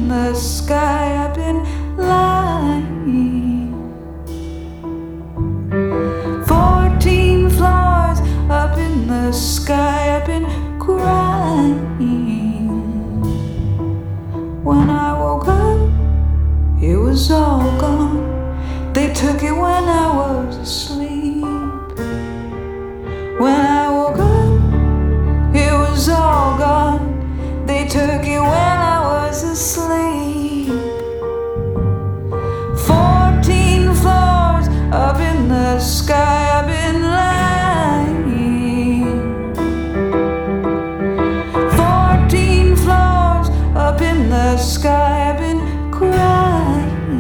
in the sky, I've been lying. 14 floors up in the sky, I've been crying. When I woke up, it was all gone. They took it when I was asleep. When I woke up, it was all gone. They took it when I was asleep. 14 floors up in the sky, I've been lying. 14 floors up in the sky, I've been crying.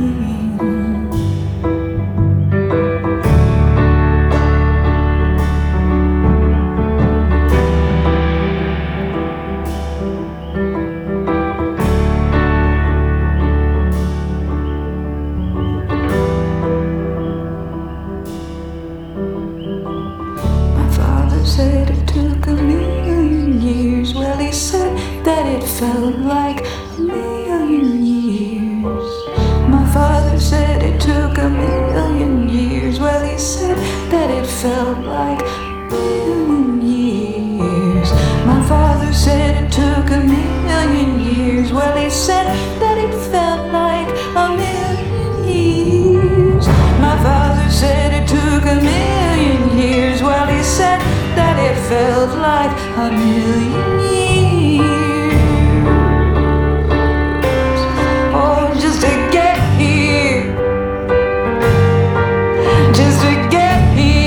Said it took a million years. Well, he said that it felt like a million years. My father said it took a million years. Well, he said that it felt like a million years. My father said it took a million years. Well, he said that it felt like a million years. My father said it took a million years. Well, he said that it felt like a million years. Oh, just to get here, just to get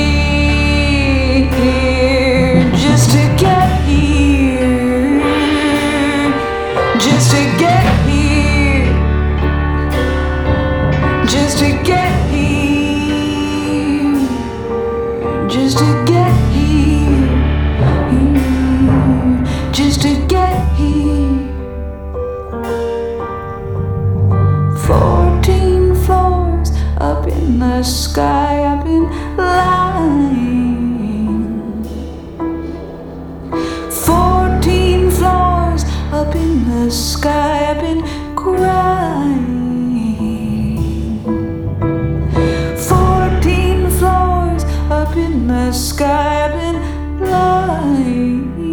here, just to get here, just to get here, just to get here, just to get here. Just to get here. 14 floors up in the sky, I've been lying. 14 floors up in the sky, I've been crying. 14 floors up in the sky, I've been lying.